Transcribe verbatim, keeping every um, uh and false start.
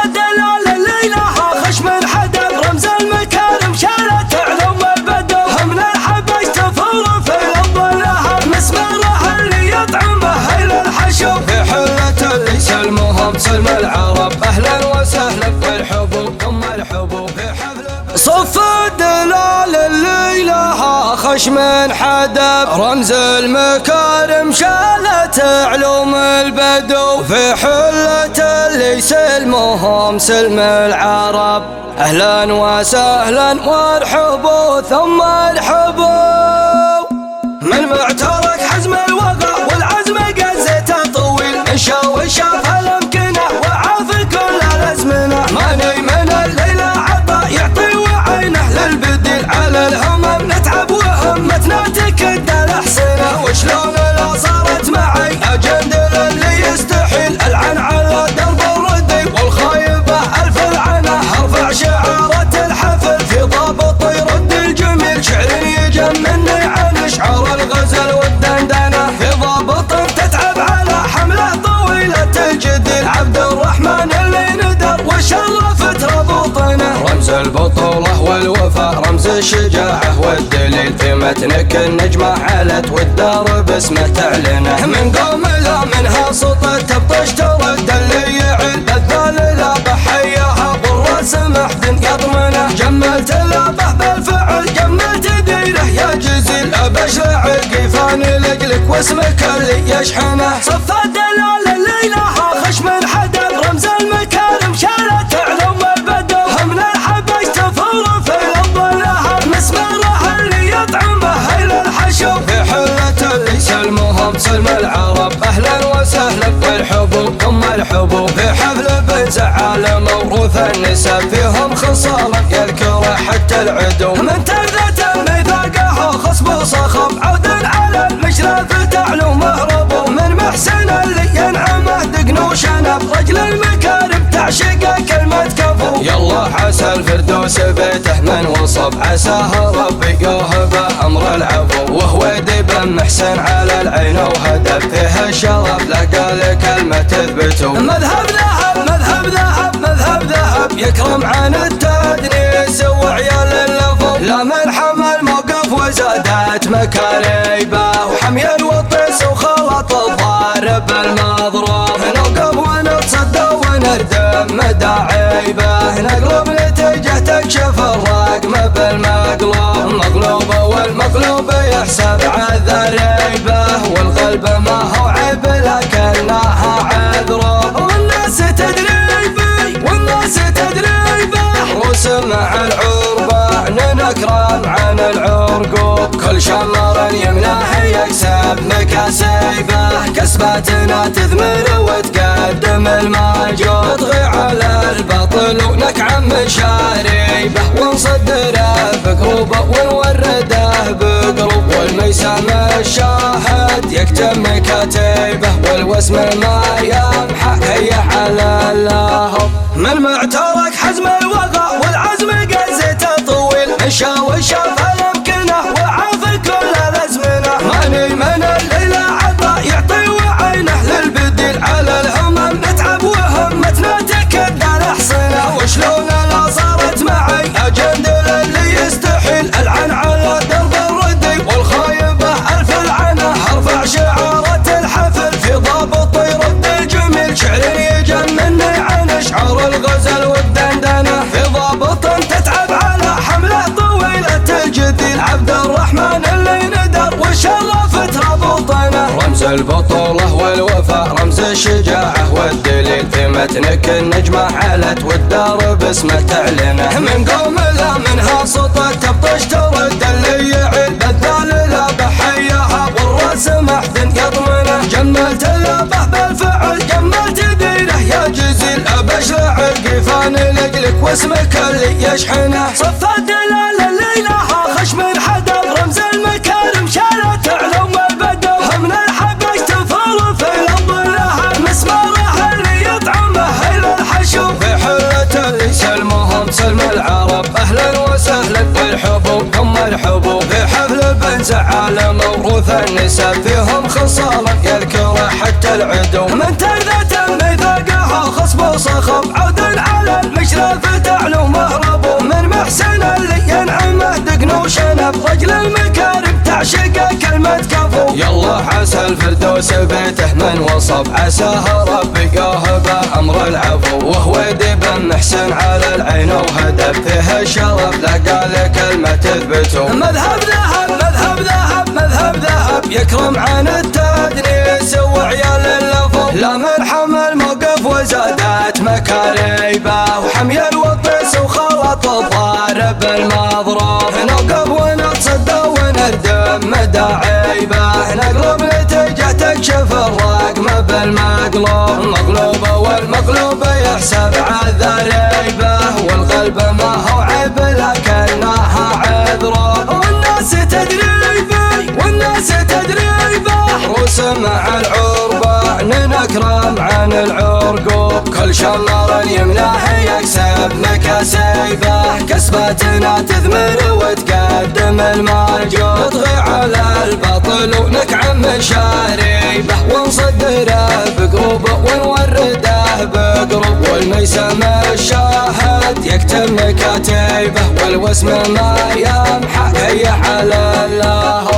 دلال الليلة خشم حدب رمز المكارم شالت علوم البدو هم الحبش تفور في الأرض لها مسمارها اللي يطعمه إلى الحشو في حلة اللي سلمهم سلم العرب أهلا وسهلا في الحبوب ثم الحبوب في حفل صف دلال الليلة خشم حدب رمز المكارم شالت علوم البدو في حلة اللي سلمهم سلم العرب أهلا وسهلا وارحبوا ثم ارحبوا من معترك حزم الوغى والعزم قزته طويل انشا وشاف الامكنه وعاف كل الازمنه ماني من الليله عطا يعطي وعينه للبديل على الهمم نتعب وهمتنا تكد الاحسنه وشلون لا صارت معي اجندل اللي يستحيل العن على درب الردي والخايبه الف العنه ارفع شعارات الحفل في ضابط يرد الجميل شعر يجمني عن اشعار الغزل والدندنه في ضابط تتعب على حمله طويله الجديل عبد الرحمن اللي ندر وشرفت ربوطنه رمز البطوله والوفاء رمز الشجاعه والدليل في متنك النجمه علت والدار باسمه تعلنه من قوم لا منها سطت تبطش ترد اللي يعل بذال لا بحياها بالراس محزن يضمنه جملت لابه بالفعل جملت ديره يا جزيل ابشع القيفان لقلك واسمك اللي يشحنه صف دلال الليله خشم حدب رمز المكارم شالت علوم البدو هم الحبش تفور في الارض لها مسمارها اللي يطعمه الى الحشو في حلة اللي سلمهم سلم العرب أهلا وسهلا في الحبوب ثم الحبوب في حفل بن زعالة موروث النساء فيهم خصالا يذكره حتى العدو من ترذة ميثاقه خصب صخب عود على المشرف تعلو مهرب من محسن اللي ينعمه دقن وشنب رجل المكارم تعشق كلمة كفو يلا عسى الفردوس بيته من وصب عساه ربي يوهبه امر العفو وهو ديب محسن على العين وهدف فيها الشرف لقى لك كلمة تثبتو مذهب ذهب مذهب ذهب مذهب ذهب يكرم عن التدريس وعيال اللفظ لا من حمل موقف وزادت مكاريبه وحمي الوطيس وخلط الضارب المضروب نوقف ونتصدى ونردم مداعيبه نقلب لتجه تكشف الرقم بالمقلوب مقلوبه والمقلوب يحسب عذريبه والقلب ما هو عيب لكنها عذره والناس تدريبي والناس تدريبه روس مع العربة ننكرم عن العرقوب كل شمر يمناه يكسب مكاسيبه كسباتنا تثمر وتقدم الماجور نطغي على البطل ونكعم مشاريبه ونصدره بقروبه ونورده بقروب والميسام الشاهد يكتم مكاتيبه والوسم ما يمحى هيا على اللهب من معترك حزم الوغى والعزم قزته طويل انشا وشاف الامكنه وعاف كل الازمنه ماني من الليله عطا يعطي وعينه للبديل على الهمم نتعب وهمتنا تكد الاحصنه وشلون لا صارت معي اجندل اللي يستحيل العن على درب الردي والخايبه الف العنه ارفع شعارات الحفل في ضابط يرد الجميل شعر يجنني عن اشعار الغزل والدندنه في ضابط تتعب على حمله طويله الجديل عبد الرحمن اللي ندر وشرفت ربوطنه رمز البطوله والوفاء رمز الشجاعه والدليل في متنك النجمه علت والدار باسمه تعلنه من قوم لا منها سطت تبطش ترد اللي يعل بذال لا بحياها والراس محزن يضمنه جملت لابه بالفعل جملت ديره يا جزيل ابشع القيفان لقلك واسمك اللي يشحنه صف دلال الليله خشم حدب رمز المكارم شالت علوم البدو هم الحبش تفور في الارض لها مسمارها اللي يطعمه الى الحشو في حلة اللي سلمهم سلم العرب اهلا وسهلا في الحبوب ثم الحبوب في حفل بن زعالة موروث النساء فيهم خصالا يذكره حتى العدو من ترذة ميثاقه خصب صخب عود على شرف رجل المكارم تعشق كلمة كفو. يلا عسى الفردوس بيته من وصف عساه ربي قاهبه امر العفو. وهو ديب محسن على العين وهدف فيه الشرف لقى لك كلمة تثبتو. مذهب ذهب مذهب ذهب مذهب ذهب يكرم عن التدنيس وعيال اللفظ. لا من حمل موقف وزادت مكاريبه وحمي الوطيس وخلط الضارب المضروب. نوقف ونتصدى ونردم مداعيبه نقلب نتيجه تكشف الرقم بالمقلوب. مقلوبه والمقلوب يحسب عالذريبه والقلب ما هو عيب لكنها عذره. والناس تدريبي والناس تدريبه روس مع العربة ننكرم عن العرقوب. كل شمر يملاه يكسب مكاسيبه كسبتنا تثمر وتقدم المرجوب. نطغي على البطل ونكعم مشاريبه ونصدره بقروبه ونورده بقروب. والميسم الشاهد يكتم مكاتيبه والوسم ما يمحى هي على الله